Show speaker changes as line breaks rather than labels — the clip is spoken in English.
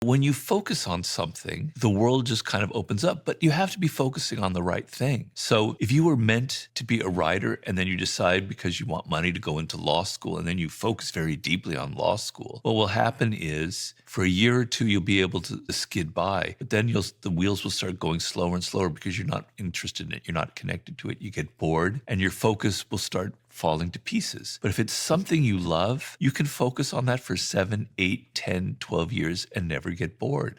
When you focus on something, the world just kind of opens up, but you have to be focusing on the right thing. So if you were meant to be a writer and then you decide because you want money to go into law school and then you focus very deeply on law school, what will happen is for a year or two, you'll be able to skid by, but then the wheels will start going slower and slower because you're not interested in it. You're not connected to it. You get bored and your focus will start falling to pieces. But if it's something you love, you can focus on that for 7, 8, 10, 12 years and never get bored.